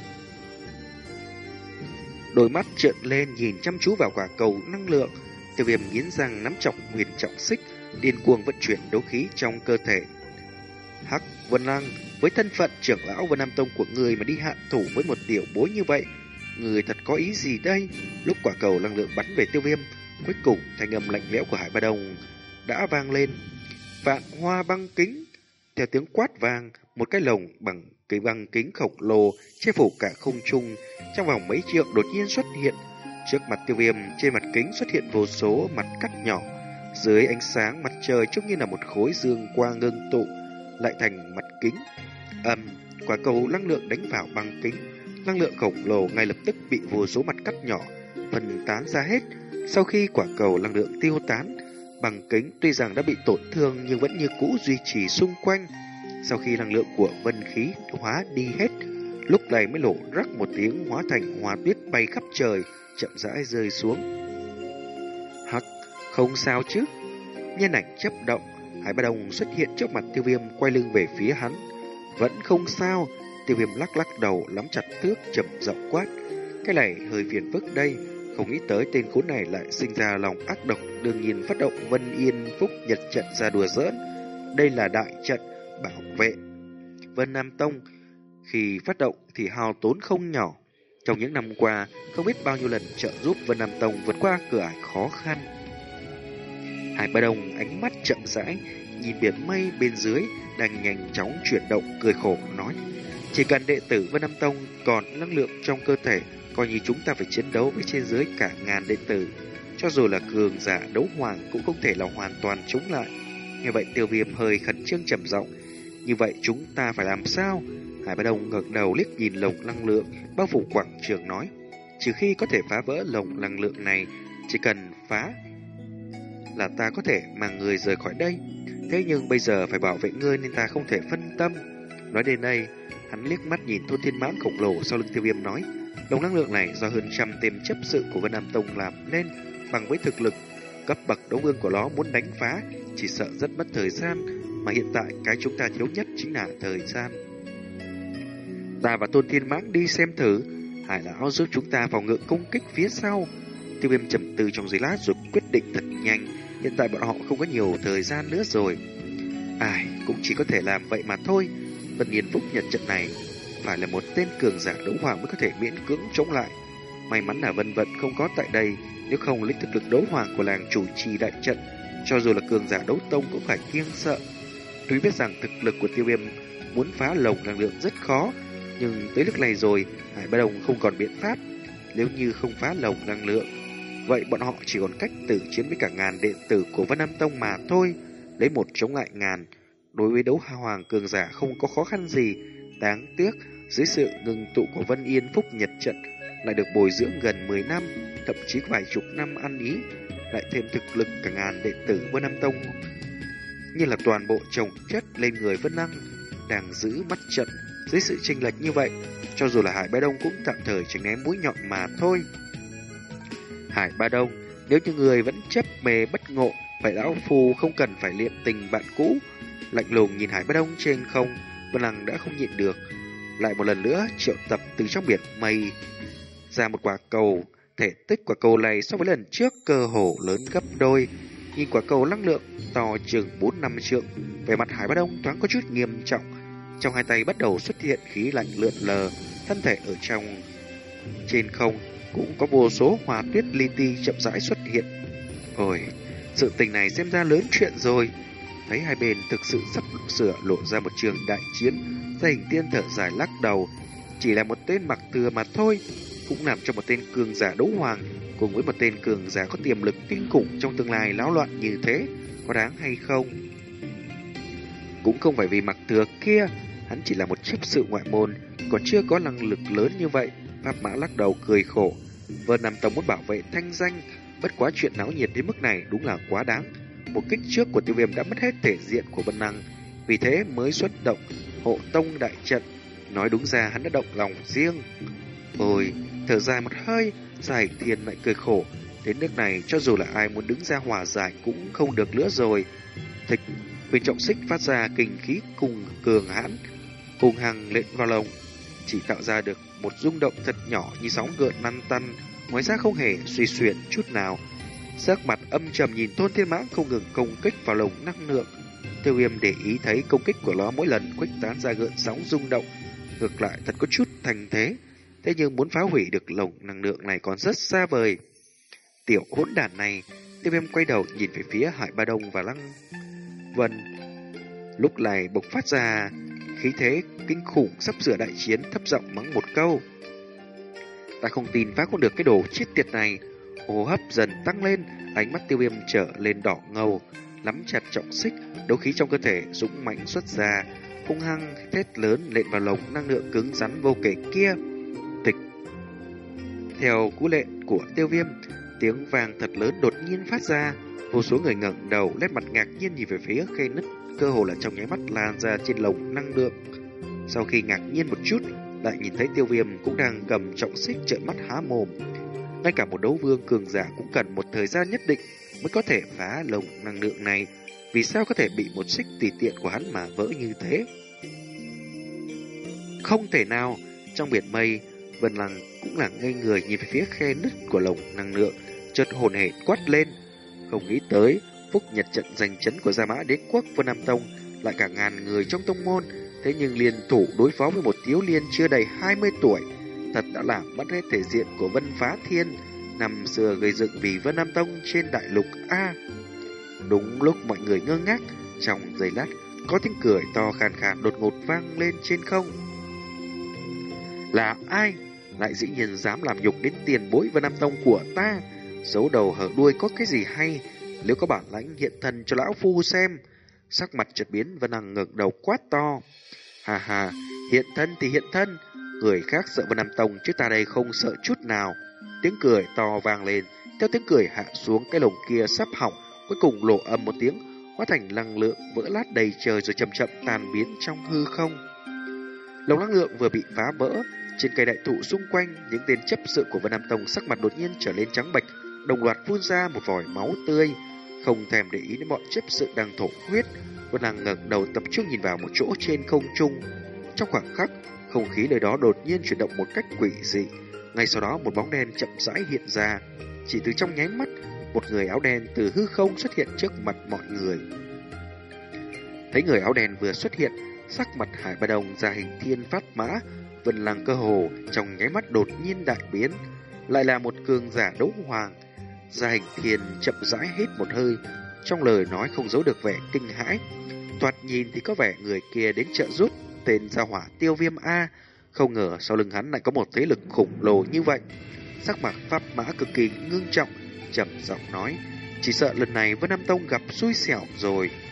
[SPEAKER 1] Đôi mắt trợn lên nhìn chăm chú vào quả cầu năng lượng, Tiêu Viêm nghiến răng nắm chặt huyền trọng xích, điên cuồng vận chuyển đấu khí trong cơ thể. Hắc Vân Năng, với thân phận trưởng lão Vân Nam Tông của người mà đi hạ thủ với một tiểu bối như vậy, người thật có ý gì đây? Lúc quả cầu năng lượng bắn về Tiêu Viêm, cuối cùng thanh âm lạnh lẽo của Hải Ba Đồng đã vang lên. Vạn hoa băng kính. Theo tiếng quát vang, một cái lồng bằng cây băng kính khổng lồ che phủ cả không trung, trong vòng mấy trượng đột nhiên xuất hiện. Trước mặt Tiêu Viêm, trên mặt kính xuất hiện vô số mặt cắt nhỏ. Dưới ánh sáng mặt trời trông như là một khối dương quang ngưng tụ lại thành mặt kính. Ầm, quả cầu năng lượng đánh vào băng kính, năng lượng khổng lồ ngay lập tức bị vô số mặt cắt nhỏ phân tán ra hết. Sau khi quả cầu năng lượng tiêu tán, băng kính tuy rằng đã bị tổn thương nhưng vẫn như cũ duy trì xung quanh. Sau khi năng lượng của vân khí hóa đi hết, lúc này mới nổ rắc một tiếng, hóa thành hoa tuyết bay khắp trời, chậm rãi rơi xuống. Hắc, không sao chứ? Nhân ảnh chấp động, Hải Ba Đồng xuất hiện trước mặt Tiêu Viêm, quay lưng về phía hắn. Vẫn không sao. Tiêu Viêm lắc lắc đầu, nắm chặt thước, chậm giọng quát. Cái này hơi phiền phức đây. Không nghĩ tới tên khốn này lại sinh ra lòng ác độc, đương nhiên phát động Vân Yên Phúc Nhật trận ra đùa giỡn. Đây là đại trận bảo vệ Vân Nam Tông, khi phát động thì hao tốn không nhỏ. Trong những năm qua, không biết bao nhiêu lần trợ giúp Vân Nam Tông vượt qua cửa ải khó khăn. Hải Ba Đồng ánh mắt chậm rãi nhìn biển mây bên dưới đang nhanh chóng chuyển động, cười khổ nói: chỉ cần đệ tử Vân Nam Tông còn năng lượng trong cơ thể, coi như chúng ta phải chiến đấu với trên dưới cả ngàn đệ tử, cho dù là cường giả đấu hoàng cũng không thể là hoàn toàn chống lại. Như vậy Tiêu Viêm hơi khẩn trương trầm giọng: như vậy chúng ta phải làm sao? Hải Ba Đông ngẩng đầu liếc nhìn lồng năng lượng bao phủ quảng trường nói: trừ khi có thể phá vỡ lồng năng lượng này, chỉ cần phá là ta có thể mang người rời khỏi đây. Thế nhưng bây giờ phải bảo vệ ngươi nên ta không thể phân tâm. Nói đến đây, hắn liếc mắt nhìn Thôn Thiên Mãng khổng lồ sau lưng Tiêu Viêm nói: lồng năng lượng này do hơn trăm tên chấp sự của Vân Nam Tông làm nên, bằng với thực lực cấp bậc đấu vương của nó muốn đánh phá chỉ sợ rất mất thời gian, mà hiện tại cái chúng ta thiếu nhất chính là thời gian. Ta và Tôn Thiên Mãng đi xem thử. Hải lão giúp chúng ta phòng ngự công kích phía sau. Tiêu Viêm trầm tư trong giây lát rồi quyết định thật nhanh. Hiện tại bọn họ không có nhiều thời gian nữa rồi. Ai cũng chỉ có thể làm vậy mà thôi. Vân Yên Phúc Nhật trận này phải là một tên cường giả đấu hoàng mới có thể miễn cưỡng chống lại. May mắn là Vân Vận không có tại đây, nếu không lấy thực lực đấu hoàng của làng chủ trì đại trận, cho dù là cường giả đấu tông cũng phải kiêng sợ. Tuy biết rằng thực lực của Tiêu Viêm muốn phá lồng năng lượng rất khó, nhưng tới lúc này rồi, Hải Ba Đông không còn biện pháp. Nếu như không phá lồng năng lượng, vậy bọn họ chỉ còn cách tử chiến với cả ngàn đệ tử của Vân Nam Tông mà thôi. Lấy một chống lại ngàn, đối với đấu hoàng cường giả không có khó khăn gì. Đáng tiếc, dưới sự ngừng tụ của Vân Yên Phúc Nhật trận lại được bồi dưỡng gần mười năm, thậm chí vài chục năm ăn ý, lại thêm thực lực cả ngàn đệ tử Vân Nam Tông, như là toàn bộ chồng chất lên người Vân Lăng đang giữ mắt trận. Dưới sự chênh lệch như vậy, cho dù là Hải Ba Đông cũng tạm thời tránh né mũi nhọn mà thôi. Hải Ba Đông, nếu như người vẫn chấp mê bất ngộ, vậy lão phu không cần phải luyện tình bạn cũ. Lạnh lùng nhìn Hải Ba Đông trên không, Vân Lăng đã không nhịn được, lại một lần nữa triệu tập từ trong biển mây ra một quả cầu. Thể tích quả cầu này so với lần trước cơ hồ lớn gấp đôi. Nhìn quả cầu năng lượng to chừng bốn năm trượng, về mặt Hải Ba Đông thoáng có chút nghiêm trọng. Trong hai tay bắt đầu xuất hiện khí lạnh lượn lờ, thân thể ở trong trên không cũng có vô số hoa tuyết li ti chậm rãi xuất hiện. Ôi, sự tình này xem ra lớn chuyện rồi. Thấy hai bên thực sự sắp sửa lộ ra một trường đại chiến, Gia Hình Tiên thở dài lắc đầu. Chỉ là một tên mặc thừa mà thôi, cũng làm cho một tên cường giả đấu hoàng cùng với một tên cường giả có tiềm lực kinh khủng trong tương lai náo loạn như thế, có đáng hay không? Cũng không phải vì mặc thừa kia, hắn chỉ là một chấp sự ngoại môn, còn chưa có năng lực lớn như vậy. Pháp Mã lắc đầu cười khổ. Vân Nam Tông muốn bảo vệ thanh danh, bất quá chuyện náo nhiệt đến mức này đúng là quá đáng. Một kích trước của Tiêu Viêm đã mất hết thể diện của Vân Năng, vì thế mới xuất động hộ tông đại trận. Nói đúng ra hắn đã động lòng riêng. Ôi, thở dài một hơi, Giải Thiên lại cười khổ. Đến nước này cho dù là ai muốn đứng ra hòa giải cũng không được nữa rồi. Thịch Bình Trọng Xích phát ra kinh khí cùng cường hãn, hùng hăng lệnh vào lồng, chỉ tạo ra được một rung động thật nhỏ như sóng gợn lăn tăn, ngoài ra không hề suy xuyển chút nào. Sắc mặt âm trầm nhìn Tôn Thiên Mãng không ngừng công kích vào lồng năng lượng. Tiêu Viêm để ý thấy công kích của nó mỗi lần khuếch tán ra gợn sóng rung động, ngược lại thật có chút thành thế. Thế nhưng muốn phá hủy được lồng năng lượng này còn rất xa vời. Tiểu hỗn đản này. Tiêu Viêm quay đầu nhìn về phía Hải Ba Đông và Lăng Vân, lúc này bộc phát ra khí thế kinh khủng, sắp sửa đại chiến, thấp giọng mắng một câu. Ta không tin phá không được cái đồ chết tiệt này. Hô hấp dần tăng lên, ánh mắt Tiêu Viêm trở lên đỏ ngầu, nắm chặt trọng xích, đấu khí trong cơ thể dũng mãnh xuất ra, hung hăng thét lớn lệnh vào lồng năng lượng cứng rắn vô kể kia. Tịch. Theo cú lệnh của Tiêu Viêm, tiếng vang thật lớn đột nhiên phát ra, vô số người ngẩng đầu, nét mặt ngạc nhiên nhìn về phía khe nứt, cơ hồ là trong nháy mắt lan ra trên lồng năng lượng. Sau khi ngạc nhiên một chút, lại nhìn thấy Tiêu Viêm cũng đang cầm trọng xích trợn mắt há mồm. Ngay cả một đấu vương cường giả cũng cần một thời gian nhất định mới có thể phá lồng năng lượng này. Vì sao có thể bị một xích tùy tiện của hắn mà vỡ như thế? Không thể nào. Trong biển mây, Vân Lăng cũng là ngây người nhìn về phía khe nứt của lồng năng lượng, chợt hồn hển quát lên. Không nghĩ tới Phúc Nhật trận giành chấn của Gia Mã Đế Quốc Vân Nam Tông lại cả ngàn người trong tông môn, thế nhưng liên thủ đối phó với một thiếu niên chưa đầy hai mươi tuổi, thật đã làm mất hết thể diện của Vân Phá Thiên, năm xưa gây dựng vì Vân Nam Tông trên đại lục A. Đúng lúc mọi người ngơ ngác, trong giây lát có tiếng cười to khàn khàn đột ngột vang lên trên không. Là ai lại dĩ nhiên dám làm nhục đến tiền bối Vân Nam Tông của ta? Giấu đầu hở đuôi có cái gì hay? Nếu có bản lãnh hiện thân cho lão phu xem. Sắc mặt chợt biến, Vân Hằng ngẩng đầu quát to. Hà hà, hiện thân thì hiện thân, người khác sợ Vân Nam Tông chứ ta đây không sợ chút nào. Tiếng cười to vang lên, theo tiếng cười hạ xuống, cái lồng kia sắp hỏng, cuối cùng lộ âm một tiếng, hóa thành năng lượng vỡ lát đầy trời rồi chậm chậm tan biến trong hư không. Lồng năng lượng vừa bị phá vỡ, trên cây đại thụ xung quanh, những tên chấp sự của Vân Nam Tông sắc mặt đột nhiên trở lên trắng bệch, đồng loạt phun ra một vòi máu tươi. Không thèm để ý đến bọn chấp sự đang thổ huyết, Vân Hằng ngẩng đầu tập trung nhìn vào một chỗ trên không trung. Trong khoảng khắc, Không khí nơi đó đột nhiên chuyển động một cách quỷ dị. Ngay sau đó một bóng đen chậm rãi hiện ra. Chỉ từ trong nháy mắt, một người áo đen từ hư không xuất hiện trước mặt mọi người. Thấy người áo đen vừa xuất hiện, sắc mặt Hải Ba Đồng ra hình thiên phát mã, Vân Lăng cơ hồ trong nháy mắt đột nhiên đại biến, lại là một cường giả đấu hoàng. Gia hình thiên chậm rãi hít một hơi, trong lời nói không giấu được vẻ kinh hãi. Thoạt nhìn thì có vẻ người kia đến trợ giúp tên gia hỏa Tiêu Viêm A, không ngờ sau lưng hắn lại có một thế lực khủng lồ như vậy. Sắc mặt Pháp Mã cực kỳ ngưng trọng, trầm giọng nói: chỉ sợ lần này Vân Nam Tông gặp xui xẻo rồi.